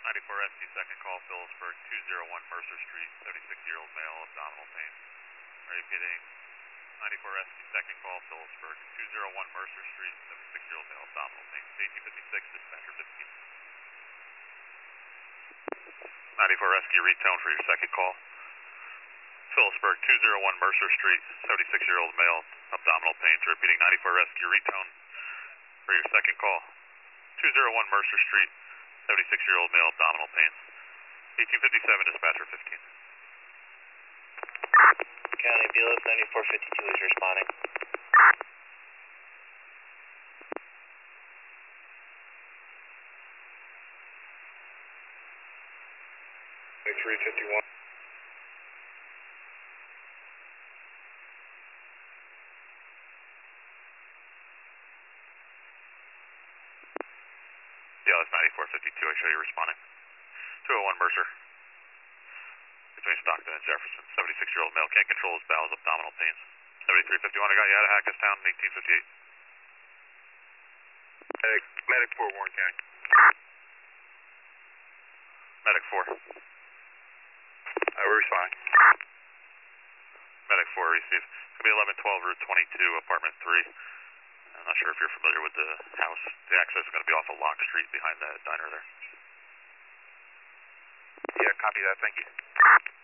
94SC, second call, Phillipsburg, 201 Mercer Street, 76-year-old male, abdominal pain. Repeating, 94SC, second call, Phillipsburg, 201 Mercer Street, 76-year-old male, abdominal pain. 1856, dispatcher 15. 94 Rescue, retone for your second call. Phillipsburg, 201 Mercer Street, 76-year-old male, abdominal pains. Repeating, 94 Rescue, retone for your second call. 201 Mercer Street, 76-year-old male, abdominal pains. 1857, dispatcher 15. County BLS 9452 is responding. .351. Yeah, that's 9452. I show you responding. 201 Mercer. Between Stockton and Jefferson. 76-year-old male. Can't control his bowels, abdominal pains. 7351. I got you out of Hackettstown, 1858. Medic 4, Warren County. Medic 4. We're responding. Medic 4, receive. It's going to be 1112 Route 22, apartment 3. I'm not sure if you're familiar with the house. The access is going to be off of Lock Street behind that diner there. Yeah, copy that. Thank you.